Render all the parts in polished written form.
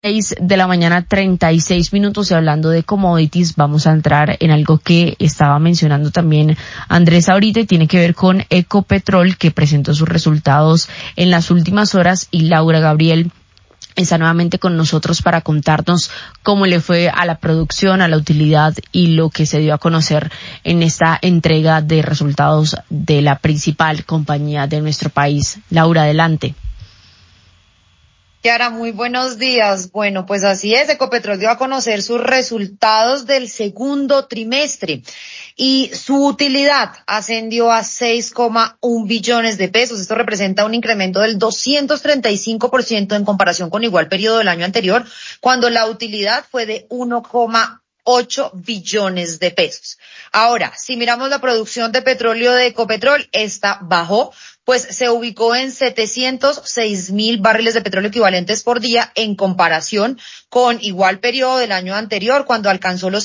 6 de la mañana, 36 minutos, y hablando de commodities, vamos a entrar en algo que estaba mencionando también Andrés ahorita, y tiene que ver con Ecopetrol, que presentó sus resultados en las últimas horas, y Laura Gabriel está nuevamente con nosotros para contarnos cómo le fue a la producción, a la utilidad y lo que se dio a conocer en esta entrega de resultados de la principal compañía de nuestro país. Laura, adelante. Kiara, muy buenos días. Bueno, pues así es, Ecopetrol dio a conocer sus resultados del segundo trimestre y su utilidad ascendió a 6,1 billones de pesos. Esto representa un incremento del 235% en comparación con igual periodo del año anterior, cuando la utilidad fue de 1,8 billones de pesos. Ahora, si miramos la producción de petróleo de Ecopetrol, esta bajó, pues se ubicó en 706,000 barriles de petróleo equivalentes por día, en comparación con igual periodo del año anterior, cuando alcanzó los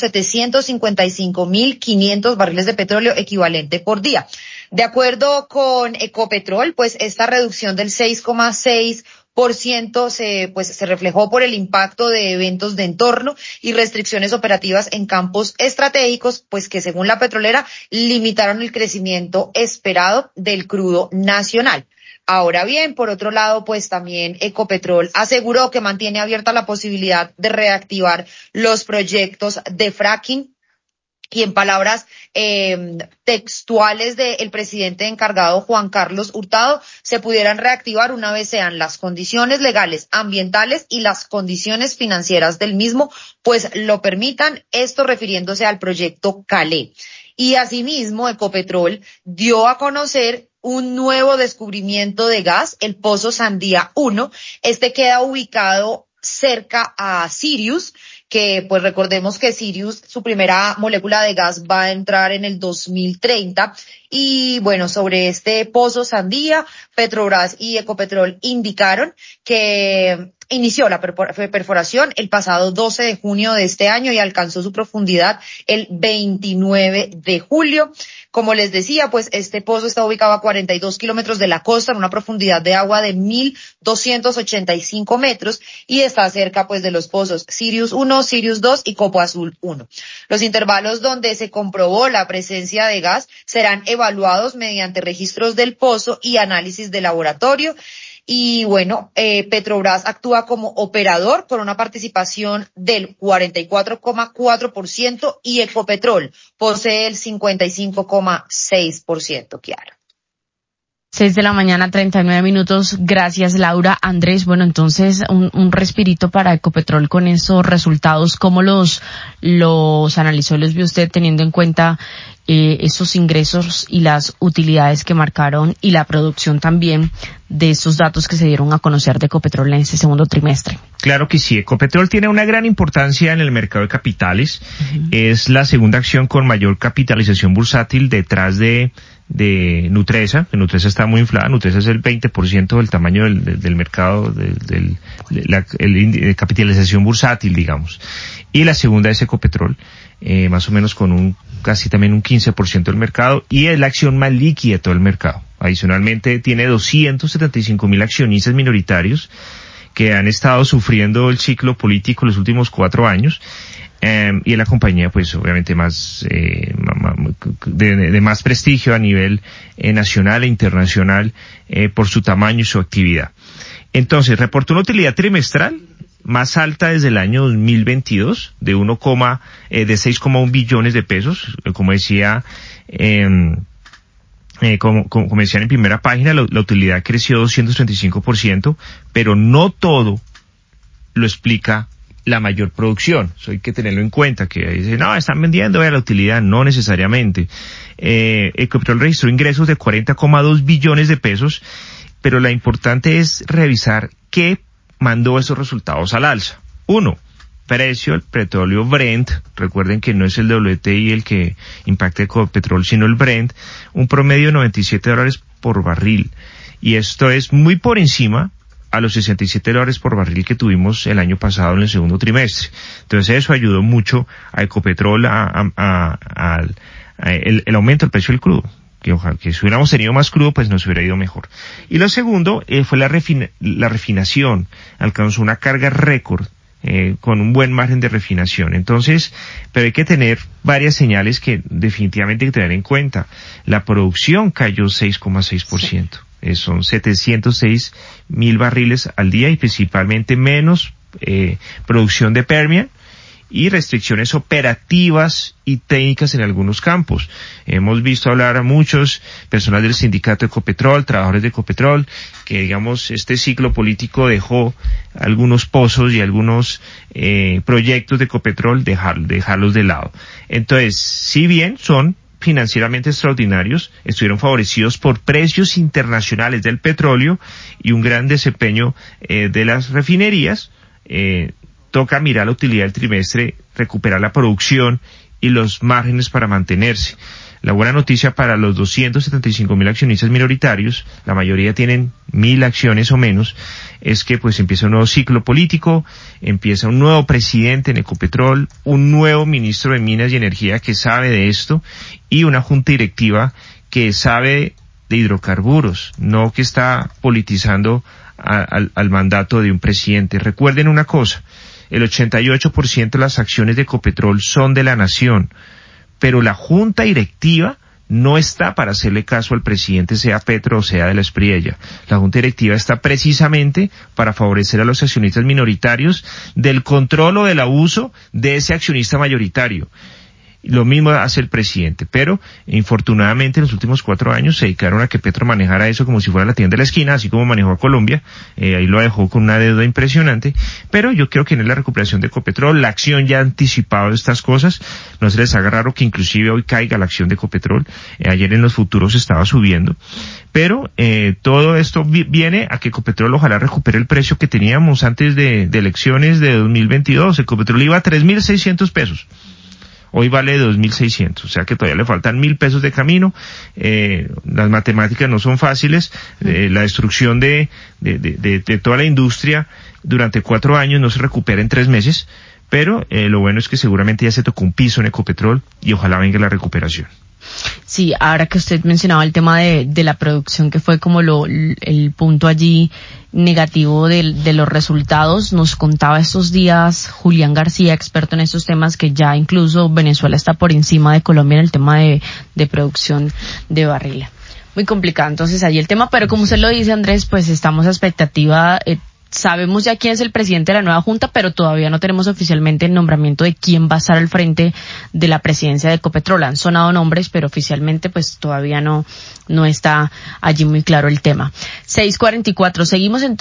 755,500 barriles de petróleo equivalente por día. De acuerdo con Ecopetrol, pues esta reducción del 6,6% se reflejó por el impacto de eventos de entorno y restricciones operativas en campos estratégicos, pues que según la petrolera limitaron el crecimiento esperado del crudo nacional. Ahora bien, por otro lado, pues también Ecopetrol aseguró que mantiene abierta la posibilidad de reactivar los proyectos de fracking, y en palabras textuales del presidente encargado Juan Carlos Hurtado, se pudieran reactivar una vez sean las condiciones legales, ambientales y las condiciones financieras del mismo pues lo permitan, esto refiriéndose al proyecto Calé. Y asimismo, Ecopetrol dio a conocer un nuevo descubrimiento de gas, el Pozo Sandía 1. Este queda ubicado cerca a Sirius, que pues recordemos que Sirius, su primera molécula de gas va a entrar en el 2030. Y bueno, sobre este Pozo Sandía, Petrobras y Ecopetrol indicaron que inició la perforación el pasado 12 de junio de este año y alcanzó su profundidad el 29 de julio. Como les decía, pues este pozo está ubicado a 42 kilómetros de la costa, en una profundidad de agua de 1,285 metros, y está cerca pues de los pozos Sirius 1, Sirius 2 y Copo Azul 1. Los intervalos donde se comprobó la presencia de gas serán evaluados mediante registros del pozo y análisis de laboratorio. Y bueno, Petrobras actúa como operador con una participación del 44,4% y Ecopetrol posee el 55,6%, Kiara. 6 de la mañana, 39 minutos. Gracias, Laura. Andrés, bueno, entonces un respirito para Ecopetrol con esos resultados. ¿Cómo los analizó, los vio usted, teniendo en cuenta esos ingresos y las utilidades que marcaron, y la producción también de esos datos que se dieron a conocer de Ecopetrol en este segundo trimestre? Claro que sí, Ecopetrol tiene una gran importancia en el mercado de capitales. Es la segunda acción con mayor capitalización bursátil detrás de Nutresa, que Nutresa está muy inflada. Nutresa es el 20% del tamaño del mercado, de capitalización bursátil, digamos. Y la segunda es Ecopetrol, más o menos con casi también un 15% del mercado, y es la acción más líquida de todo el mercado. Adicionalmente tiene 275,000 accionistas minoritarios que han estado sufriendo el ciclo político los últimos 4 años. Y es la compañía, pues, obviamente más, de más prestigio a nivel nacional e internacional, por su tamaño y su actividad. Entonces, reportó una utilidad trimestral más alta desde el año 2022, de 6,1 billones de pesos. Como decía, como decían en primera página, la utilidad creció 235%, pero no todo lo explica la mayor producción. Eso hay que tenerlo en cuenta, que dicen, no, están vendiendo la utilidad. No necesariamente. Ecopetrol registró ingresos de 40,2 billones de pesos, pero lo importante es revisar qué mandó esos resultados al alza. 1, precio del petróleo Brent. Recuerden que no es el WTI el que impacta Ecopetrol, sino el Brent, un promedio de $97 por barril. Y esto es muy por encima a los $67 por barril que tuvimos el año pasado en el segundo trimestre. Entonces eso ayudó mucho a Ecopetrol el aumento del precio del crudo. Que ojalá que si hubiéramos tenido más crudo, pues nos hubiera ido mejor. Y lo segundo fue la refinación. Alcanzó una carga récord con un buen margen de refinación. Entonces, pero hay que tener varias señales que definitivamente hay que tener en cuenta. La producción cayó 6,6%. Son 706,000 barriles al día y principalmente menos producción de Permian y restricciones operativas y técnicas en algunos campos. Hemos visto hablar a muchos personas del sindicato de Ecopetrol, trabajadores de Ecopetrol, que digamos este ciclo político dejó algunos pozos y algunos proyectos de Ecopetrol dejarlos de lado. Entonces, si bien son financieramente extraordinarios, estuvieron favorecidos por precios internacionales del petróleo y un gran desempeño de las refinerías, toca mirar la utilidad del trimestre, recuperar la producción y los márgenes para mantenerse. La buena noticia para los 275,000 accionistas minoritarios, la mayoría tienen 1,000 acciones o menos, es que pues empieza un nuevo ciclo político, empieza un nuevo presidente en Ecopetrol, un nuevo ministro de Minas y Energía que sabe de esto y una junta directiva que sabe de hidrocarburos, no que está politizando al mandato de un presidente. Recuerden una cosa, el 88% de las acciones de Ecopetrol son de la nación, pero la junta directiva no está para hacerle caso al presidente, sea Petro o sea de la Espriella. La junta directiva está precisamente para favorecer a los accionistas minoritarios del control o del abuso de ese accionista mayoritario. Lo mismo hace el presidente, pero infortunadamente en los últimos 4 años se dedicaron a que Petro manejara eso como si fuera la tienda de la esquina, así como manejó a Colombia, ahí lo dejó con una deuda impresionante, pero yo creo que en la recuperación de Ecopetrol, la acción ya ha anticipado estas cosas, no se les haga raro que inclusive hoy caiga la acción de Ecopetrol, ayer en los futuros estaba subiendo, pero todo esto viene a que Ecopetrol ojalá recupere el precio que teníamos antes de elecciones de 2022, Ecopetrol iba a 3.600 pesos. Hoy vale 2.600, o sea que todavía le faltan 1.000 pesos de camino. Las matemáticas no son fáciles. La destrucción de toda la industria durante 4 años no se recupera en 3 meses, pero lo bueno es que seguramente ya se tocó un piso en Ecopetrol y ojalá venga la recuperación. Sí, ahora que usted mencionaba el tema de la producción, que fue como el punto allí negativo de los resultados, nos contaba estos días Julián García, experto en estos temas, que ya incluso Venezuela está por encima de Colombia en el tema de producción de barril. Muy complicado entonces allí el tema, pero como usted lo dice, Andrés, pues estamos a expectativa. Sabemos ya quién es el presidente de la nueva junta, pero todavía no tenemos oficialmente el nombramiento de quién va a estar al frente de la presidencia de Ecopetrol. Han sonado nombres, pero oficialmente pues todavía no está allí muy claro el tema. 6:44, seguimos entonces.